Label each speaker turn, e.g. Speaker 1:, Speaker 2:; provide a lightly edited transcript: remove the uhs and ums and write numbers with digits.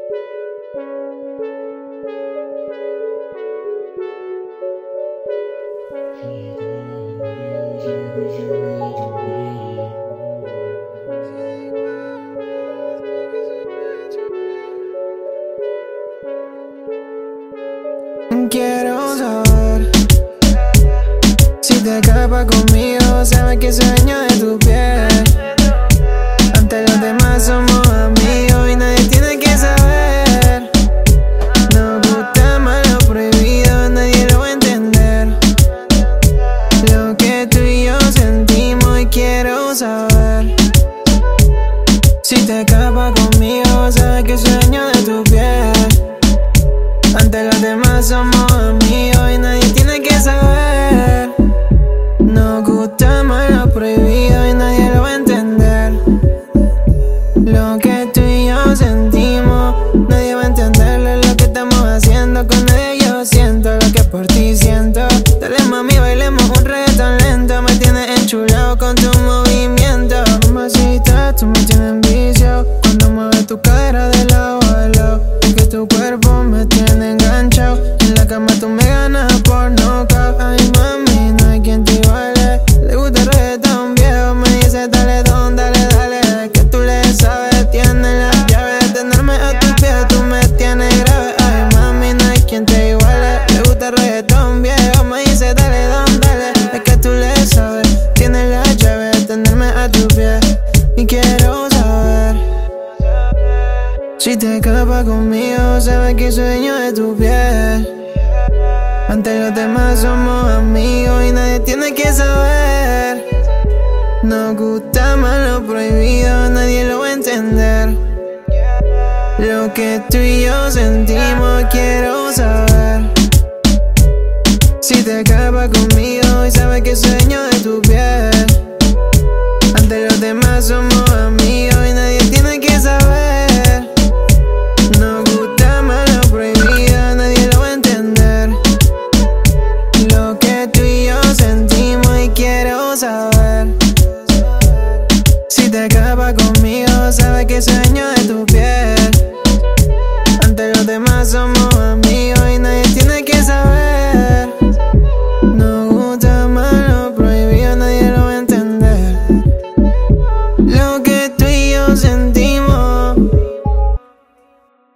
Speaker 1: Quiero saber si te escapas conmigo, sabes que sueño de tu piel. Ante los demás somos amigos y nadie tiene que saber. Nos gusta más lo prohibido, nadie lo va a entender. Lo que tú y yo sentimos y quiero saber si te escapas conmigo, sabes que sueño de tu piel. Ante los demás somos amigos y nadie tiene que saber. Nos gusta más lo prohibido y nadie lo va a entender. Lo que tú y yo sentimos, nadie va a entenderlo. Lo que estamos haciendo con nadie yo siento lo que por ti siento. Dale mami, bailemos un reggaetón lento. Me tienes enchulado con tu movimiento. Mamacita, tú me tienes en vicio cuando mueves tu cadera de lado a lado. Es que tu cuerpo me tiene enganchado. En la cama tú me ganas por nocaut. Ay mami, no hay quien te iguale. Le gusta el reggaetón viejo, me dice dale don, dale, dale. Es que tú le sabes, tienes la llave de tenerme a tus pies, tú me tienes grave. Ay mami, no hay quien te iguale. Le gusta el reggaetón viejo, me dice dale don, dale. Es que tú le sabes, tienes la llave de tenerme a tus pies. Y quiero saber si te escapas conmigo, sabes que sueño de tu piel. Ante los demás somos amigos y nadie tiene que saber. Nos gusta más lo prohibido, nadie lo va a entender. Lo que tú y yo sentimos, quiero saber si te escapas conmigo y sabes que sueño de tu piel. Ante los demás somos